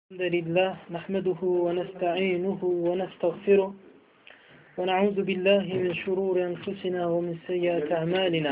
الحمد لله نحمده ونستعينه ونستغفره ونعوذ بالله من شرور أنفسنا ومن سيئات أعمالنا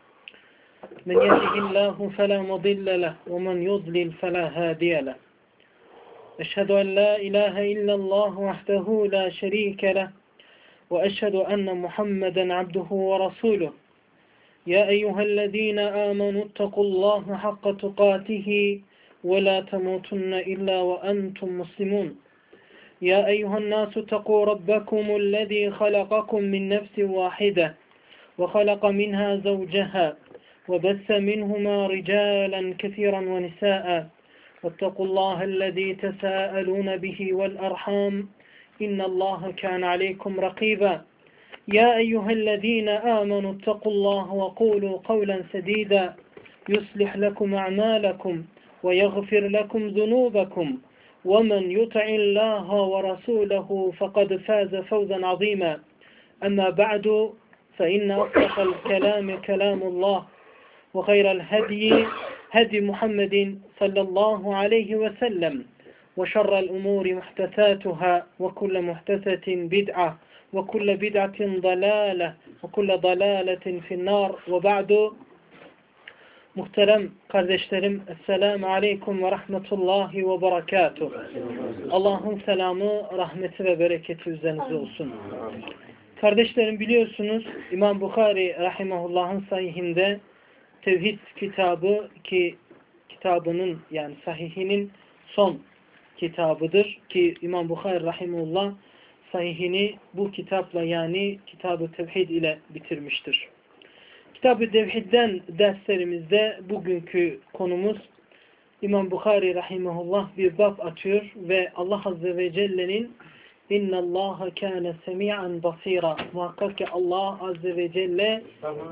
من يهده الله فلا مضل له ومن يضلل فلا هادي له أشهد أن لا إله إلا الله وحده لا شريك له وأشهد أن محمدا عبده ورسوله يا أيها الذين آمنوا اتقوا الله حق تقاته ولا تموتن إلا وأنتم مسلمون يا أيها الناس اتقوا ربكم الذي خلقكم من نفس واحدة وخلق منها زوجها وبث منهما رجالا كثيرا ونساء واتقوا الله الذي تساءلون به والأرحام إن الله كان عليكم رقيبا يا أيها الذين آمنوا اتقوا الله وقولوا قولا سديدا يصلح لكم أعمالكم ويغفر لكم ذنوبكم ومن يطع الله ورسوله فقد فاز فوزا عظيما أما بعد فإن أصدق الكلام كلام الله وخير الهدي هدي محمد صلى الله عليه وسلم وشر الأمور محدثاتها وكل محدثة بدعة وكل بدعة ضلالة وكل ضلالة في النار وبعد. Muhterem kardeşlerim, Esselamu Aleyküm ve Rahmetullahi ve Berekatuhu. Allah'ın selamı, rahmeti ve bereketi üzerinize olsun. Kardeşlerim, biliyorsunuz İmam Bukhari Rahimahullah'ın sahihinde Tevhid kitabı ki kitabının yani sahihinin son kitabıdır ki İmam Bukhari Rahimahullah sahihini bu kitapla yani Kitab-ı Tevhid ile bitirmiştir. Kitab-ı Tevhid'den derslerimizde bugünkü konumuz İmam Bukhari Rahimahullah bir bab açıyor ve Allah Azze ve Celle'nin İnna Allaha kâne semî'an basîrâ, muhakkak ki Allah Azze ve Celle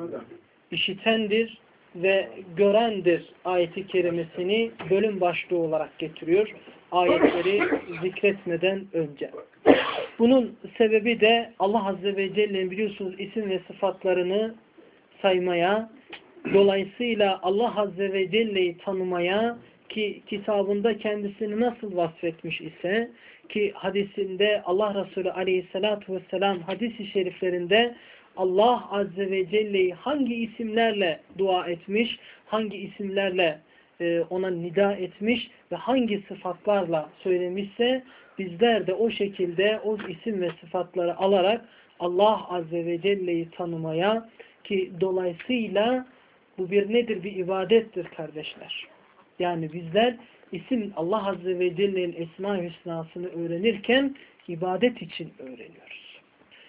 işitendir ve görendir ayeti kerimesini bölüm başlığı olarak getiriyor ayetleri zikretmeden önce. Bunun sebebi de Allah Azze ve Celle'nin biliyorsunuz isim ve sıfatlarını saymaya, dolayısıyla Allah Azze ve Celle'yi tanımaya ki kitabında kendisini nasıl vasfetmiş ise ki hadisinde Allah Resulü Aleyhisselatü Vesselam hadis-i şeriflerinde Allah Azze ve Celle'yi hangi isimlerle dua etmiş, hangi isimlerle ona nida etmiş ve hangi sıfatlarla söylemişse bizler de o şekilde o isim ve sıfatları alarak Allah Azze ve Celle'yi tanımaya ki dolayısıyla bu bir nedir? Bir ibadettir kardeşler. Yani bizler isim Allah Azze ve Celle'nin Esma-i Hüsna'sını öğrenirken ibadet için öğreniyoruz.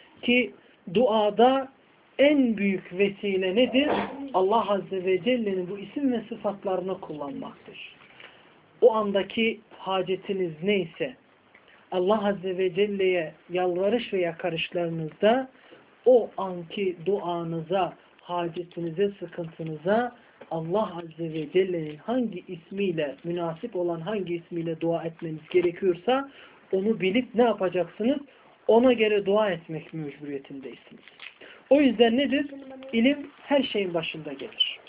Ki duada en büyük vesile nedir? Allah Azze ve Celle'nin bu isim ve sıfatlarını kullanmaktır. O andaki hacetiniz neyse Allah Azze ve Celle'ye yalvarış ve yakarışlarınızda o anki duanıza, hacetinize, sıkıntınıza Allah Azze ve Celle'nin hangi ismiyle, münasip olan hangi ismiyle dua etmeniz gerekiyorsa onu bilip ne yapacaksınız? Ona göre dua etmek mecburiyetindeysiniz. O yüzden nedir? İlim her şeyin başında gelir.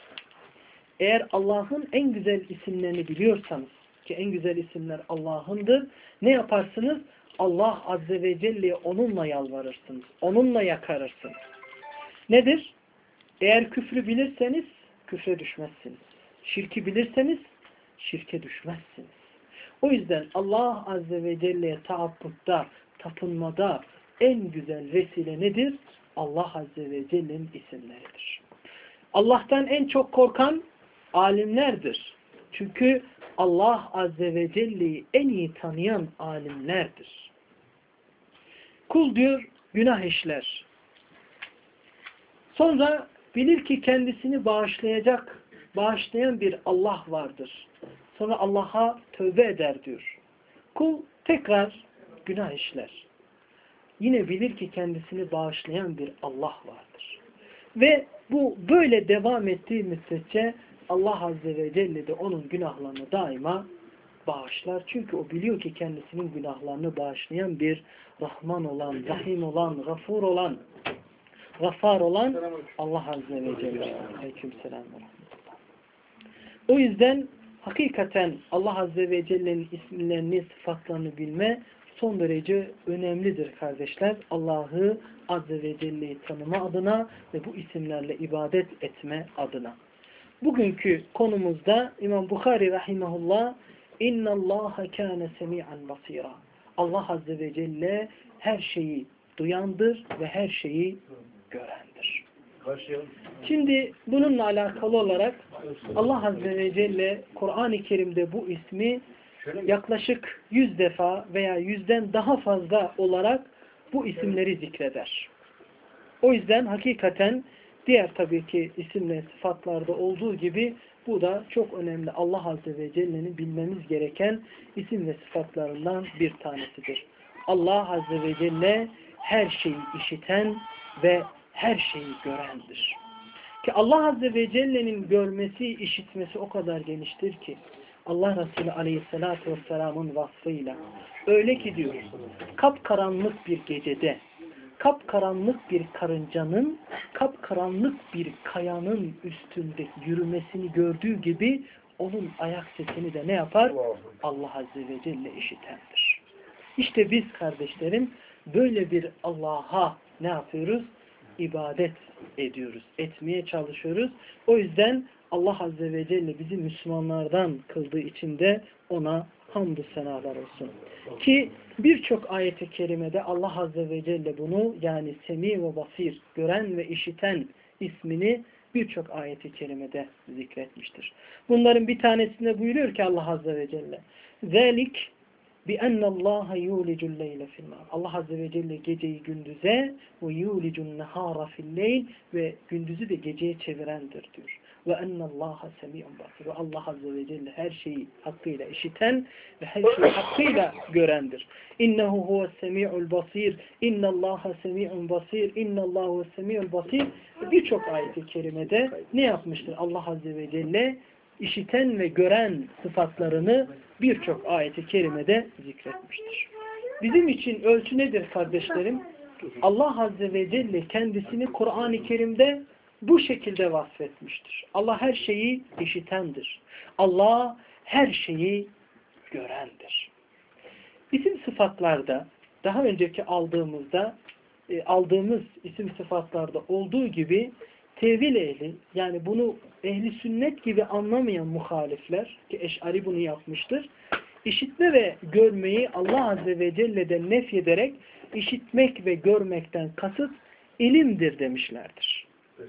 Eğer Allah'ın en güzel isimlerini biliyorsanız ki en güzel isimler Allah'ındır, ne yaparsınız? Allah Azze ve Celle'ye onunla yalvarırsınız. Onunla yakarırsınız. Nedir? Eğer küfrü bilirseniz küfre düşmezsiniz. Şirki bilirseniz şirke düşmezsiniz. O yüzden Allah Azze ve Celle'ye taabbutta, tapınmada en güzel vesile nedir? Allah Azze ve Celle'nin isimleridir. Allah'tan en çok korkan alimlerdir. Çünkü Allah Azze ve Celle'yi en iyi tanıyan alimlerdir. Kul diyor günah işler. Sonra bilir ki kendisini bağışlayan bir Allah vardır. Sonra Allah'a tövbe eder diyor. Kul tekrar günah işler. Yine bilir ki kendisini bağışlayan bir Allah vardır. Ve bu böyle devam ettiği müddetçe Allah Azze ve Celle de onun günahlarını daima bağışlar. Çünkü o biliyor ki kendisinin günahlarını bağışlayan bir Rahman olan, Rahim olan, Gafur olan, Gafar olan Allah Azze ve Celle. Aleykümselam ve rahmetullah. O yüzden hakikaten Allah Azze ve Celle'nin isimlerini, sıfatlarını bilme son derece önemlidir kardeşler. Allah'ı Azze ve Celle'yi tanıma adına ve bu isimlerle ibadet etme adına. Bugünkü konumuzda İmam Bukhari rahimahullah اِنَّ اللّٰهَ كَانَ سَمِيعًا بَصِيرًا Allah Azze ve Celle her şeyi duyandır ve her şeyi görendir. Şimdi bununla alakalı olarak Allah Azze ve Celle Kur'an-ı Kerim'de bu ismi yaklaşık 100 defa veya 100'den daha fazla olarak bu isimleri zikreder. O yüzden hakikaten diğer tabii ki isimle sıfatlarda olduğu gibi bu da çok önemli. Allah Azze ve Celle'nin bilmemiz gereken isim ve sıfatlarından bir tanesidir. Allah Azze ve Celle her şeyi işiten ve her şeyi görendir. Ki Allah Azze ve Celle'nin görmesi, işitmesi o kadar geniştir ki Allah Resulü Aleyhisselatü Vesselam'ın vasfıyla öyle ki diyor, kapkaranlık bir gecede kapkaranlık bir karıncanın kapkaranlık bir kayanın üstünde yürümesini gördüğü gibi onun ayak sesini de ne yapar? Allah Azze ve Celle işitendir. İşte biz kardeşlerim böyle bir Allah'a ne yapıyoruz? İbadet ediyoruz. Etmeye çalışıyoruz. O yüzden Allah Azze ve Celle bizi Müslümanlardan kıldığı için de ona hamdü senalar olsun. Ki birçok ayet-i kerimede Allah Azze ve Celle bunu yani Semi ve Basir, gören ve işiten ismini birçok ayet-i kerimede zikretmiştir. Bunların bir tanesinde buyuruyor ki Allah Azze ve Celle Zelik بِأَنَّ اللّٰهَ يُولِجُ اللَّيْلَ فِي النَّهَارِ Allah Azze ve Celle geceyi gündüze ve يُولِجُ النَّهَارَ فِي اللَّيْلِ ve gündüzü de geceye çevirendir diyor. Ve enne Allaha semi'un basir. Ve Allah Azze ve Celle her şeyi hakkıyla işiten ve her şeyi hakkıyla görendir. İnnehu huves semi'ul basir. İnnallaha semi'un basir. İnnallahu huves semi'ul basir. Birçok ayet-i kerimede ne yapmıştır? Allah Azze ve Celle işiten ve gören sıfatlarını birçok ayet-i kerimede zikretmiştir. Bizim için ölçü nedir kardeşlerim? Allah Azze ve Celle kendisini Kur'an-ı Kerim'de bu şekilde vasfetmiştir. Allah her şeyi işitendir. Allah her şeyi görendir. İsim sıfatlarda daha önceki aldığımız isim sıfatlarda olduğu gibi tevil ehli yani bunu ehli sünnet gibi anlamayan muhalifler ki Eş'ari bunu yapmıştır. İşitme ve görmeyi Allah Azze ve Celle'den nefyederek işitmek ve görmekten kasıt ilimdir demişlerdir.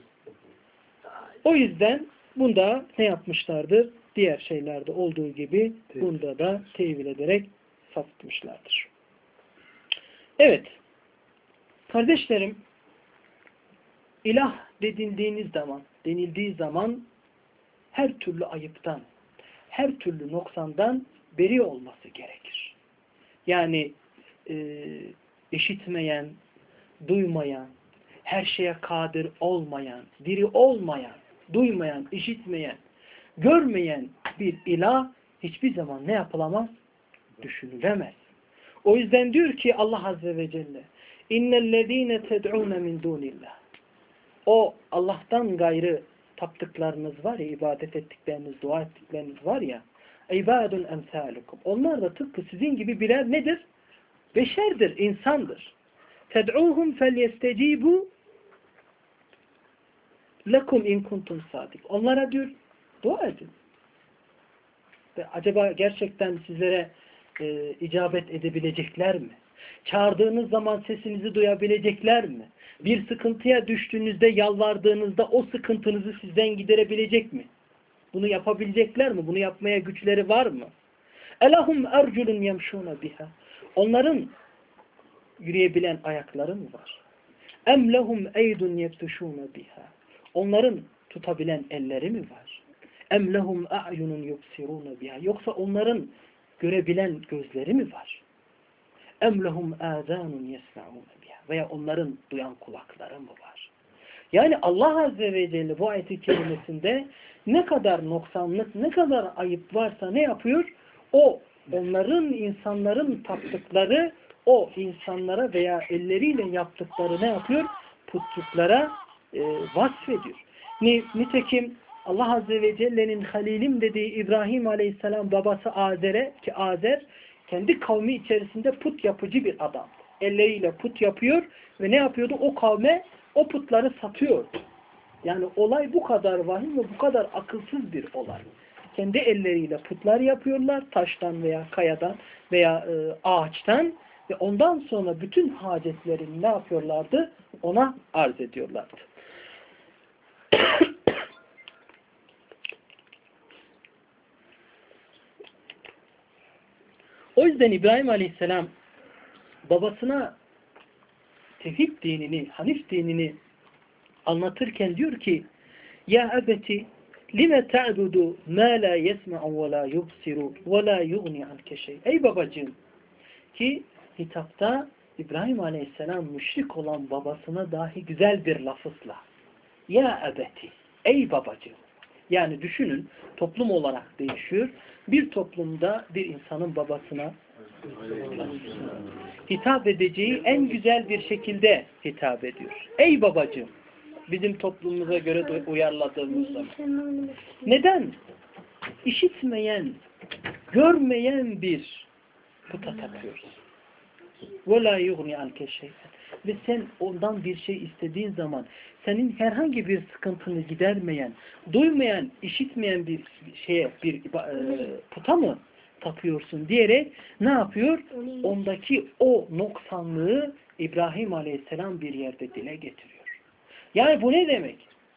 O yüzden bunda ne yapmışlardır? Diğer şeylerde olduğu gibi bunda da tevil ederek sapıtmışlardır. Evet. Kardeşlerim ilah denildiği zaman her türlü ayıptan, her türlü noksandan beri olması gerekir. Yani işitmeyen, duymayan, her şeye kadir olmayan, diri olmayan, duymayan, işitmeyen, görmeyen bir ilah hiçbir zaman ne yapılamaz? Düşünülemez. O yüzden diyor ki Allah Azze ve Celle İnnellezîne ted'ûne min dûnillah O Allah'tan gayrı taptıklarınız var ya, ibadet ettikleriniz, dua ettikleriniz var ya ibâdun emsâlukum. Onlar da tıpkı sizin gibi birer nedir? Beşerdir, insandır. Ted'ûhum felyestecîbû lekum in kuntum sadik. Onlara diyor, dua edin. Ve acaba gerçekten sizlere icabet edebilecekler mi? Çağırdığınız zaman sesinizi duyabilecekler mi? Bir sıkıntıya düştüğünüzde, yalvardığınızda o sıkıntınızı sizden giderebilecek mi? Bunu yapabilecekler mi? Bunu yapmaya güçleri var mı? Elahum erculun yemşûne biha. Onların yürüyebilen ayakları mı var? Em lehum eydun yebtuşûne biha. Onların tutabilen elleri mi var? Em lehum a'yunun yubsirûne biha. Yoksa onların görebilen gözleri mi var? Em lehum âzânun yesma'ûne biha. Veya onların duyan kulakları mı var? Yani Allah Azze ve Celle bu ayet-i kerimesinde ne kadar noksanlık, ne kadar ayıp varsa ne yapıyor? Onların, insanların taptıkları, o insanlara veya elleriyle yaptıkları ne yapıyor? Putçuklara vasfediyor. Nitekim Allah Azze ve Celle'nin Halilim dediği İbrahim Aleyhisselam babası Azer'e, ki Azer kendi kavmi içerisinde put yapıcı bir adam. Elleriyle put yapıyor ve ne yapıyordu? O kavme o putları satıyordu. Yani olay bu kadar vahim ve bu kadar akılsız bir olay. Kendi elleriyle putlar yapıyorlar. Taştan veya kayadan veya ağaçtan ve ondan sonra bütün hacetlerini ne yapıyorlardı? Ona arz ediyorlardı. O yüzden İbrahim Aleyhisselam babasına tevhid dinini, Hanif dinini anlatırken diyor ki: "Ya ebeti lime ta'budu ma la yesma'u ve la yubsiru ve la yughni anke şey." Ey babacığım, ki hitapta İbrahim Aleyhisselam müşrik olan babasına dahi güzel bir lafızla "Ya ebeti", ey babacığım. Yani düşünün, toplum olarak değişiyor. Bir toplumda bir insanın babasına hitap edeceği en güzel bir şekilde hitap ediyor. Ey babacığım. Bizim toplumumuza göre uyarladığımız zaman. Neden? İşitmeyen, görmeyen bir puta tapıyoruz. وَلَا يُغْنِ عَنْكَ شَيْءًا. Ve sen ondan bir şey istediğin zaman senin herhangi bir sıkıntını gidermeyen, duymayan, işitmeyen bir şeye, bir puta mı tapıyorsun diyerek ne yapıyor? Ondaki o noksanlığı İbrahim Aleyhisselam bir yerde dile getiriyor. Yani bu ne demek?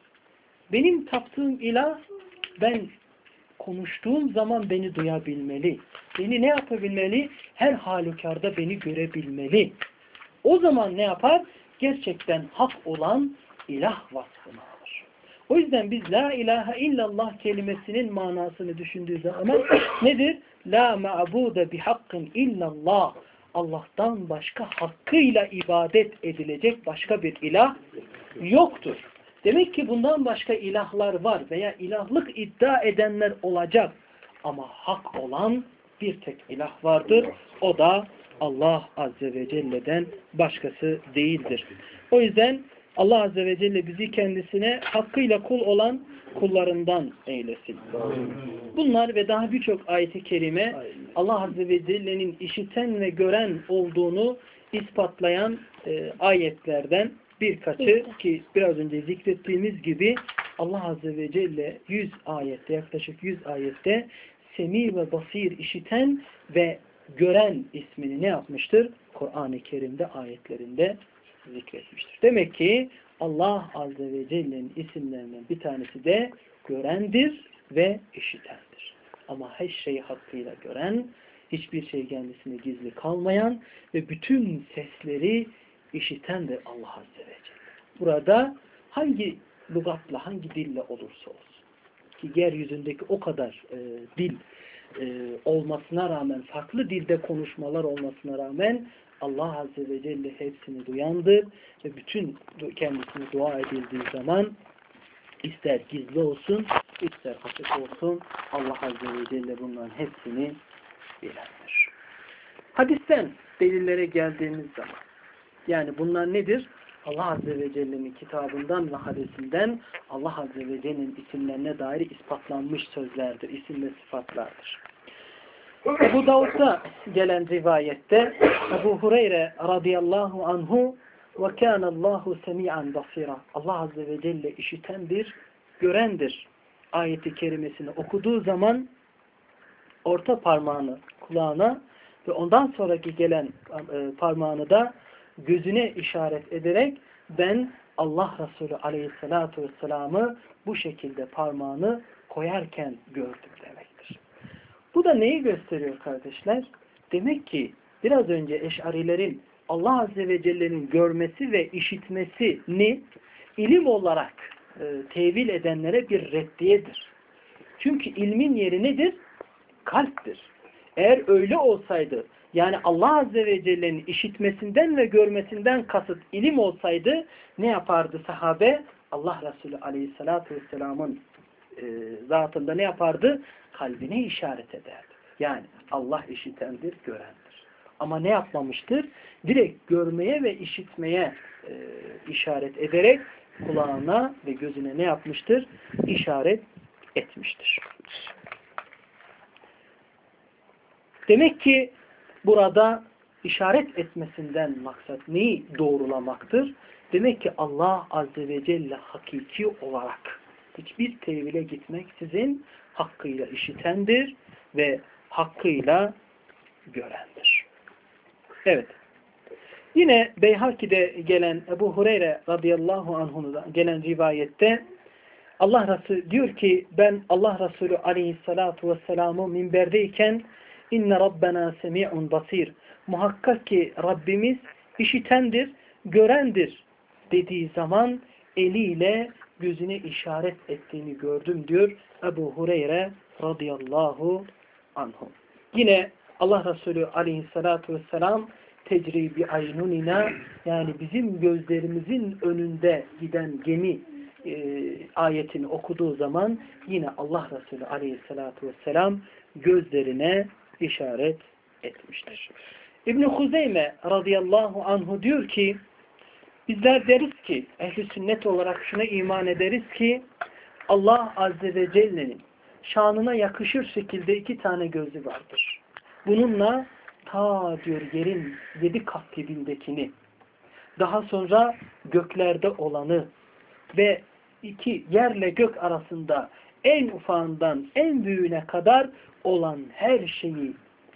Benim taptığım ilah, ben konuştuğum zaman beni duyabilmeli. Beni ne yapabilmeli? Her halükarda beni görebilmeli. O zaman ne yapar? Gerçekten hak olan ilah vasfını alır. O yüzden biz la ilahe illallah kelimesinin manasını düşündüğü zaman nedir? La ma'bude bihakkın illallah. Allah'tan başka hakkıyla ibadet edilecek başka bir ilah yoktur. Demek ki bundan başka ilahlar var veya ilahlık iddia edenler olacak. Ama hak olan bir tek ilah vardır. O da Allah Azze ve Celle'den başkası değildir. O yüzden Allah Azze ve Celle bizi kendisine hakkıyla kul olan kullarından eylesin. Bunlar ve daha birçok ayet-i kerime Allah Azze ve Celle'nin işiten ve gören olduğunu ispatlayan ayetlerden birkaçı, ki biraz önce zikrettiğimiz gibi Allah Azze ve Celle 100 ayette, yaklaşık 100 ayette Semi ve Basir, işiten ve gören ismini ne yapmıştır? Kur'an-ı Kerim'de ayetlerinde zikretmiştir. Demek ki Allah Azze ve Celle'nin isimlerinden bir tanesi de görendir ve işitendir. Ama her şeyi hakkıyla gören, hiçbir şey kendisine gizli kalmayan ve bütün sesleri işitendir Allah Azze ve Celle. Burada hangi lügatla, hangi dille olursa olsun, ki yeryüzündeki o kadar dil olmasına rağmen, farklı dilde konuşmalar olmasına rağmen Allah Azze ve Celle hepsini duyandır ve bütün kendisine dua edildiği zaman ister gizli olsun, ister açık olsun, Allah Azze ve Celle bunların hepsini bilendir. Hadisten delillere geldiğimiz zaman, yani bunlar nedir? Allah Azze ve Celle'nin kitabından ve hadisinden Allah Azze ve Celle'nin isimlerine dair ispatlanmış sözlerdir, isim ve sıfatlardır. Ebu Davud'da gelen rivayette Ebu Hureyre radıyallahu anhu ve kânallâhu semî'an basîrâ. Allah Azze ve Celle işitendir, görendir ayeti kerimesini okuduğu zaman orta parmağını kulağına ve ondan sonraki gelen parmağını da gözüne işaret ederek ben Allah Resulü aleyhissalatu vesselam'ı bu şekilde parmağını koyarken gördüm demektir. Bu da neyi gösteriyor kardeşler? Demek ki biraz önce Eş'arilerin Allah Azze ve Celle'nin görmesi ve işitmesini ilim olarak tevil edenlere bir reddiyedir. Çünkü ilmin yeri nedir? Kalptir. Eğer öyle olsaydı, yani Allah Azze ve Celle'nin işitmesinden ve görmesinden kasıt ilim olsaydı ne yapardı sahabe? Allah Resulü Aleyhisselatü Vesselam'ın zatında ne yapardı? Kalbine işaret ederdi. Yani Allah işitendir, görendir. Ama ne yapmamıştır? Direkt görmeye ve işitmeye işaret ederek kulağına ve gözüne ne yapmıştır? İşaret etmiştir. Demek ki burada işaret etmesinden maksat neyi doğrulamaktır? Demek ki Allah Azze ve Celle hakiki olarak hiçbir tevhile gitmeksizin hakkıyla işitendir ve hakkıyla görendir. Evet. Yine Beyhaki'de gelen Ebu Hureyre radıyallahu anhu'dan gelen rivayette Allah Resulü diyor ki ben Allah Resulü aleyhissalatu vesselam'ı minberdeyken inne rabbena semi'un basir. Muhakkak ki Rabbimiz işitendir, görendir dediği zaman eliyle gözüne işaret ettiğini gördüm diyor Ebu Hureyre radıyallahu anhu. Yine Allah Resulü aleyhissalatu vesselam tecri bi aynunina yani bizim gözlerimizin önünde giden gemi ayetini okuduğu zaman yine Allah Resulü aleyhissalatu vesselam gözlerine işaret etmiştir. İbn-i Huzeyme radıyallahu anhu diyor ki bizler deriz ki ehl-i sünnet olarak şuna iman ederiz ki Allah Azze ve Celle'nin şanına yakışır şekilde 2 tane gözü vardır. Bununla ta diyor yerin 7 kat dibindekini, daha sonra göklerde olanı ve 2 yerle gök arasında en ufağından en büyüğüne kadar olan her şeyi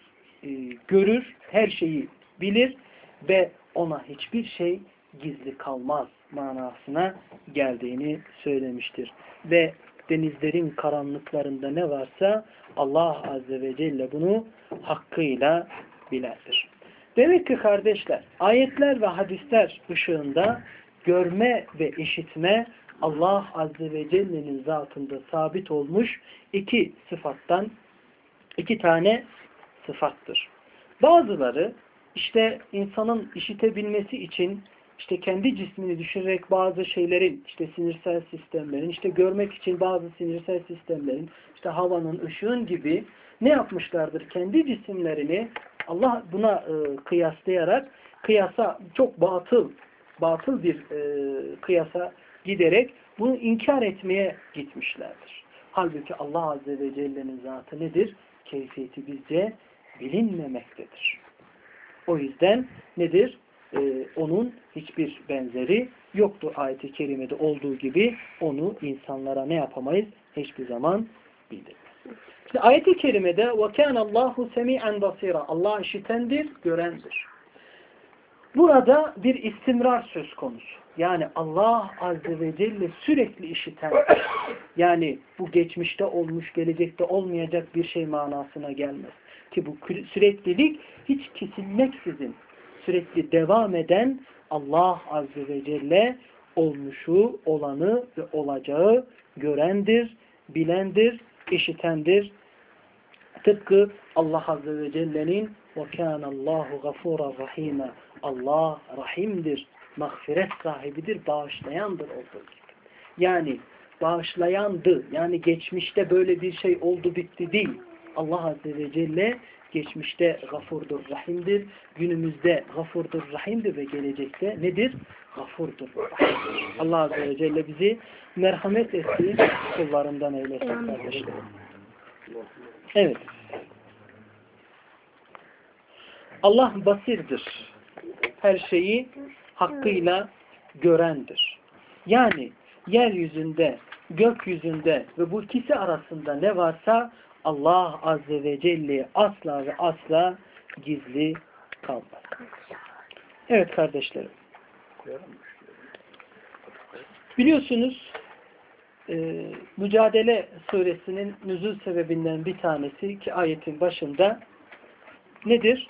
görür, her şeyi bilir ve ona hiçbir şey gizli kalmaz manasına geldiğini söylemiştir. Ve denizlerin karanlıklarında ne varsa Allah Azze ve Celle bunu hakkıyla bilendir. Demek ki kardeşler, ayetler ve hadisler ışığında görme ve işitme Allah Azze ve Celle'nin zatında sabit olmuş 2 sıfattan 2 tane sıfattır. Bazıları işte insanın işitebilmesi için işte kendi cismini düşürerek bazı şeylerin, işte sinirsel sistemlerin, işte görmek için bazı sinirsel sistemlerin, işte havanın, ışığın gibi ne yapmışlardır? Kendi cisimlerini Allah buna kıyaslayarak kıyasa çok batıl bir kıyasa giderek bunu inkar etmeye gitmişlerdir. Halbuki Allah Azze ve Celle'nin zatı nedir? Keyfiyeti bizce bilinmemektedir. O yüzden nedir? Onun hiçbir benzeri yoktur. Ayet-i kerimede olduğu gibi onu insanlara ne yapamayız? Hiçbir zaman bildirmeyiz. İşte ayet-i kerimede وَكَانَ اللّٰهُ سَمِيعًا بَصِيرًا Allah işitendir, görendir. Burada bir istimrar söz konusu. Yani Allah Azze ve Celle sürekli işiten, yani bu geçmişte olmuş, gelecekte olmayacak bir şey manasına gelmez. Ki bu süreklilik hiç kesilmeksizin sürekli devam eden Allah Azze ve Celle olmuşu, olanı ve olacağı görendir, bilendir, işitendir. Tıpkı Allah Azze ve Celle'nin وَكَانَ اللّٰهُ غَفُورًا رَحِيمًا Allah rahimdir, mağfiret sahibidir, bağışlayandır olduğu gibi. Yani bağışlayandı, yani geçmişte böyle bir şey oldu bitti değil. Allah Azze ve Celle geçmişte gafurdur, rahimdir, günümüzde gafurdur, rahimdir ve gelecekte nedir? Gafurdur, rahimdir. Allah Azze ve Celle bizi merhamet ettiği kullarından eylesin kardeşlerim. Evet. Allah basirdir. Her şeyi hakkıyla görendir. Yani yeryüzünde, gökyüzünde ve bu ikisi arasında ne varsa Allah Azze ve Celle asla ve asla gizli kalmaz. Evet kardeşlerim. Biliyorsunuz Mücadele suresinin nüzul sebebinden bir tanesi ki ayetin başında nedir?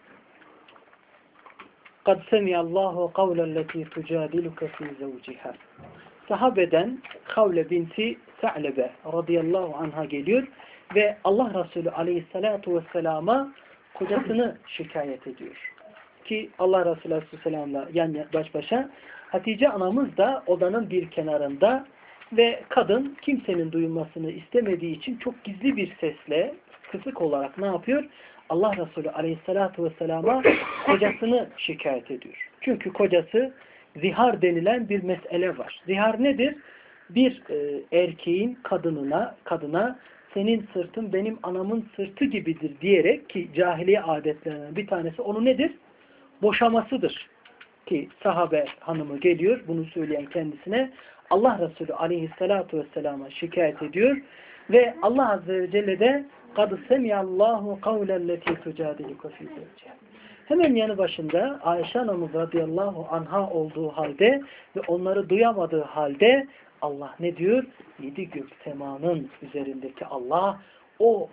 قَدْ سَمِيَ اللّٰهُ قَوْلَ الَّتِي تُجَادِلُكَ فِي زَوْجِهَا Sahabeden Havle binti Sa'lebe radıyallahu anha geliyor ve Allah Resulü aleyhissalatu vesselama kocasını şikayet ediyor. Ki Allah Resulü aleyhisselamla baş başa Hatice anamız da odanın bir kenarında ve kadın kimsenin duyulmasını istemediği için çok gizli bir sesle kısık olarak ne yapıyor? Allah Resulü aleyhissalatu vesselama kocasını şikayet ediyor. Çünkü kocası zihar denilen bir mesele var. Zihar nedir? bir erkeğin kadına senin sırtın benim anamın sırtı gibidir diyerek, ki cahiliye adetlerinden bir tanesi onu nedir? Boşamasıdır. Ki sahabe hanımı geliyor bunu söyleyen kendisine, Allah Resulü aleyhissalatu vesselama şikayet ediyor ve Allah Azze ve Celle de قَدْ سَمِيَ اللّٰهُ قَوْلَ الَّتِي تُجَادِلُكَ فِي زَوْجِهَا. Hemen yanı başında Ayşe anamız radıyallahu anha olduğu halde ve onları duyamadığı halde Allah ne diyor? 7 gök semanın üzerindeki Allah o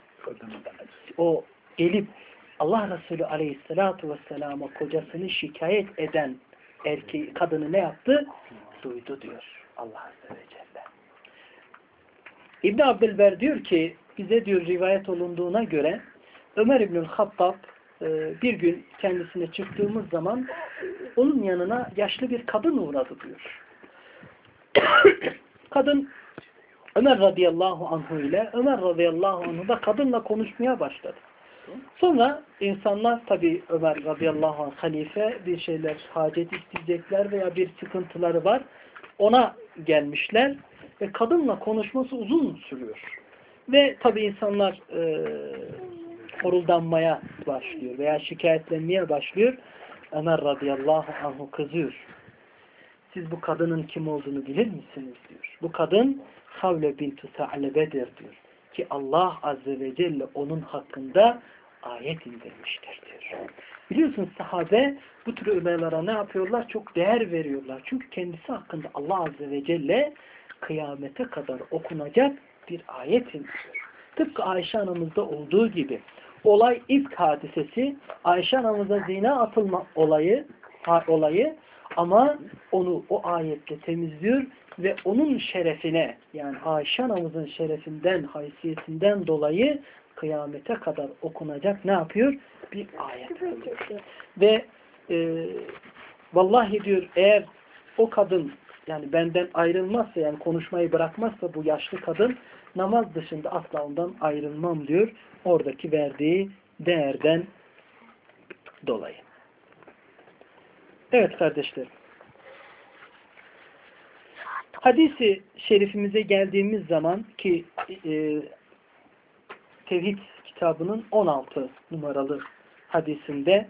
gelip Allah Resulü aleyhissalatu vesselama kocasını şikayet eden kadını ne yaptı? Duydu diyor Allah Azze ve Celle. İbn Abdülber diyor ki bize diyor rivayet olunduğuna göre Ömer İbnül Hattab bir gün kendisine çıktığımız zaman onun yanına yaşlı bir kadın uğradı diyor. Kadın Ömer radıyallahu anhu ile Ömer radıyallahu anhu da kadınla konuşmaya başladı. Sonra insanlar tabi Ömer radıyallahu anh halife bir şeyler hacet isteyecekler veya bir sıkıntıları var. Ona gelmişler ve kadınla konuşması uzun sürüyor. Ve tabi insanlar horuldanmaya başlıyor veya şikayetlenmeye başlıyor. Ömer radıyallahu anhu kızıyor. Siz bu kadının kim olduğunu bilir misiniz diyor. Bu kadın Havle bintu Sa'lebe'dir diyor. Ki Allah Azze ve Celle onun hakkında ayet indirmiştir diyor. Biliyorsunuz sahabe bu tür olaylara ne yapıyorlar? Çok değer veriyorlar. Çünkü kendisi hakkında Allah Azze ve Celle kıyamete kadar okunacak bir ayet indiriyor. Tıpkı Ayşe anamızda olduğu gibi. Olay ifk hadisesi, Ayşe anamıza zina atılma olayı ama onu o ayetle temizliyor ve onun şerefine, yani Ayşe anamızın şerefinden, haysiyetinden dolayı kıyamete kadar okunacak ne yapıyor? Bir ayet. Ve vallahi diyor eğer o kadın yani benden ayrılmazsa, yani konuşmayı bırakmazsa bu yaşlı kadın, namaz dışında asla ondan ayrılmam diyor. Oradaki verdiği değerden dolayı. Evet kardeşlerim. Hadisi şerifimize geldiğimiz zaman ki Tevhid kitabının 16 numaralı hadisinde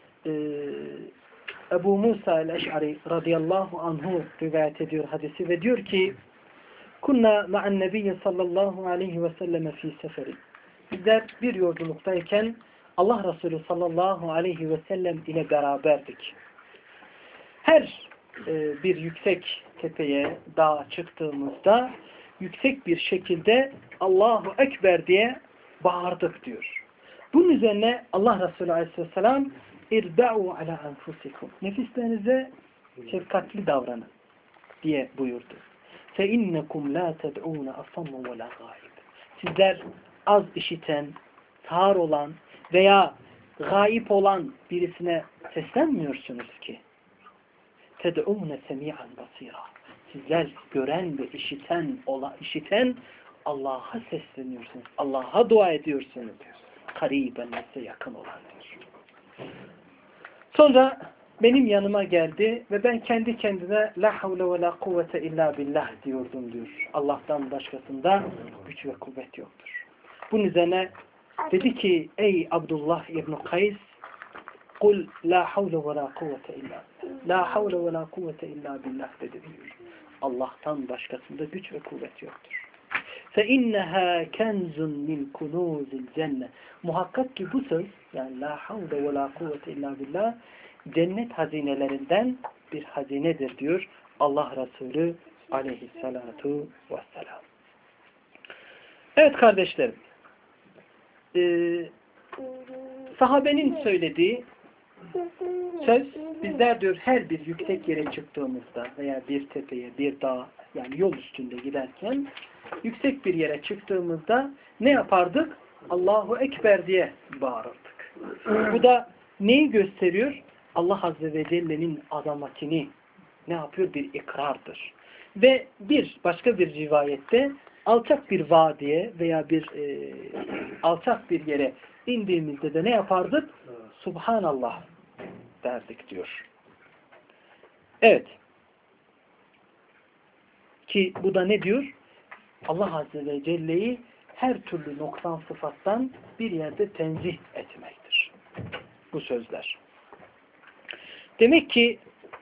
Ebu Musa el-Eş'ari radıyallahu anhu rivayet ediyor hadisi ve diyor ki Kunna ma'an nebiyye sallallahu aleyhi ve selleme fi seferi. Bizler bir yolculuktayken Allah Resulü sallallahu aleyhi ve sellem ile beraberdik. Her bir yüksek tepeye, dağa çıktığımızda yüksek bir şekilde Allahu Ekber diye bağırdık diyor. Bunun üzerine Allah Resulü aleyhisselam İrba'u ala enfusikum. Nefislerinize şefkatli davranın diye buyurdu. Fe innekum la ted'un asammu ve la gâib. Sizler az işiten, sağır olan veya gayip olan birisine seslenmiyorsunuz ki. Ted'un semi'an basira. Sizler gören ve işiten Allah'a sesleniyorsunuz. Allah'a dua ediyorsunuz. Kariben size yakın olan diyor. Sonra benim yanıma geldi ve ben kendi kendime la havle ve la kuvvete illa billah diyordum diyor. Allah'tan başkasında güç ve kuvvet yoktur. Bunun üzerine dedi ki ey Abdullah İbn Kays kul la havle ve la kuvvete illa la havle ve la kuvvete illa billah dedi diyor. Allah'tan başkasında güç ve kuvvet yoktur. فَاِنَّهَا كَنْزٌ مِنْ كُنُوزِ الْجَنَّةِ Muhakkak ki bu söz, yani la havle ve la kuvvete illa billah, cennet hazinelerinden bir hazinedir diyor Allah Resulü aleyhissalatu vesselam. Evet kardeşlerim, sahabenin söylediği söz, bizler diyor her bir yüksek yere çıktığımızda veya bir tepeye, bir dağa, yani yol üstünde giderken yüksek bir yere çıktığımızda ne yapardık? Allahu Ekber diye bağırırdık. Bu da neyi gösteriyor? Allah Azze ve Celle'nin azametini ne yapıyor? Bir ikrardır. Ve başka bir rivayette alçak bir vadiye veya bir alçak bir yere indiğimizde de ne yapardık? Subhanallah derdik diyor. Evet. Ki bu da ne diyor? Allah Azze ve Celle'yi her türlü noksan sıfattan bir yerde tenzih etmektir. Bu sözler. Demek ki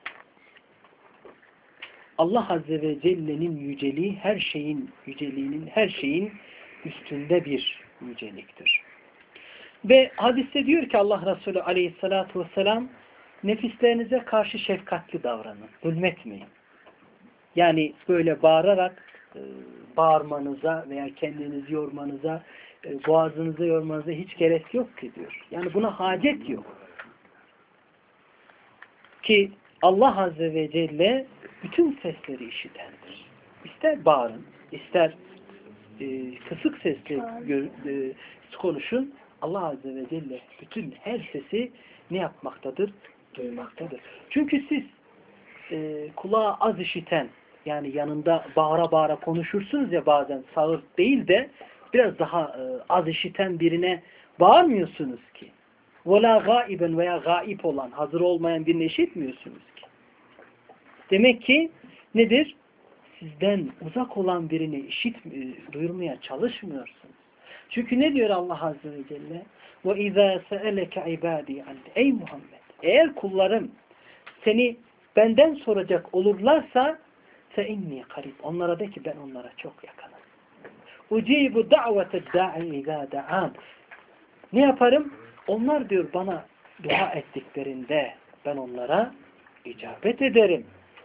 Allah Azze ve Celle'nin yüceliği her şeyin yüceliğinin her şeyin üstünde bir yüceliktir. Ve hadiste diyor ki Allah Resulü Aleyhisselatü Vesselam, nefislerinize karşı şefkatli davranın. Zulmetmeyin. Yani böyle bağırarak bağırmanıza veya kendinizi yormanıza, boğazınızı yormanıza hiç gerek yok ki diyor. Yani buna hacet yok. Ki Allah Azze ve Celle bütün sesleri işitendir. İster bağırın, ister kısık sesle konuşun. Allah Azze ve Celle bütün her sesi ne yapmaktadır? Duymaktadır. Çünkü siz kulağa az işiten, yani yanında bağıra bağıra konuşursunuz ya bazen, sağır değil de biraz daha az işiten birine bağırmıyorsunuz ki. وَلَا غَائِبًا veya gaip olan, hazır olmayan birini işitmiyorsunuz ki. Demek ki nedir? Sizden uzak olan birini duyurmaya çalışmıyorsunuz. Çünkü ne diyor Allah Azze ve Celle? وَاِذَا سَأَلَكَ عِبَادِي عَنْدِ Ey Muhammed! Eğer kullarım seni benden soracak olurlarsa فَاِنِّي قَرِيبٌ Onlara de ki ben onlara çok yakınım. اُجِيبُ دَعْوَةَ الدَّاعِ اِذَا دَعَانِ Ne yaparım? Onlar diyor bana dua ettiklerinde ben onlara icabet ederim.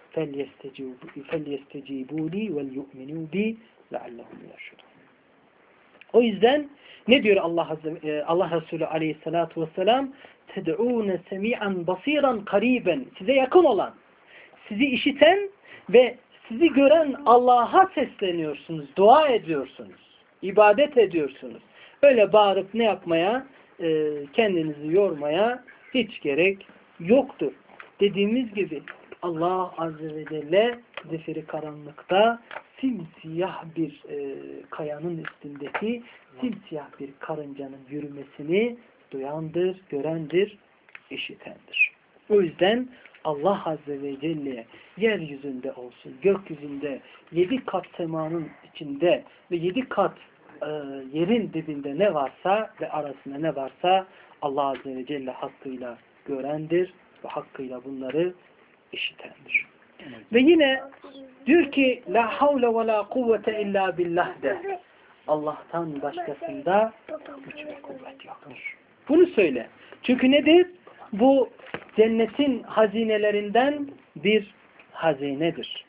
فَلْيَسْتَجِيبُوا لِي وَلْيُؤْمِنُوا بِي لَعَلَّهُمْ يَرْشُدُونَ O yüzden ne diyor Allah Resulü Aleyhisselatü Vesselam? تَدْعُونَ سَمِيعًا بَصِيرًا قَرِيبًا Size yakın olan, sizi işiten ve sizi gören Allah'a sesleniyorsunuz, dua ediyorsunuz, ibadet ediyorsunuz. Öyle bağırıp ne yapmaya, kendinizi yormaya hiç gerek yoktur. Dediğimiz gibi Allah Azze ve Celle zifiri karanlıkta simsiyah bir kayanın üstündeki simsiyah bir karıncanın yürümesini duyandır, görendir, işitendir. O yüzden Allah Azze ve Celle yeryüzünde olsun, gökyüzünde 7 kat semanın içinde ve 7 kat yerin dibinde ne varsa ve arasında ne varsa Allah Azze ve Celle hakkıyla görendir ve hakkıyla bunları işitendir. Ve yine diyor ki la havle ve la kuvvete illa billah de. Allah'tan başkasında güç ve kuvvet yoktur. Bunu söyle. Çünkü nedir? Bu cennetin hazinelerinden bir hazinedir.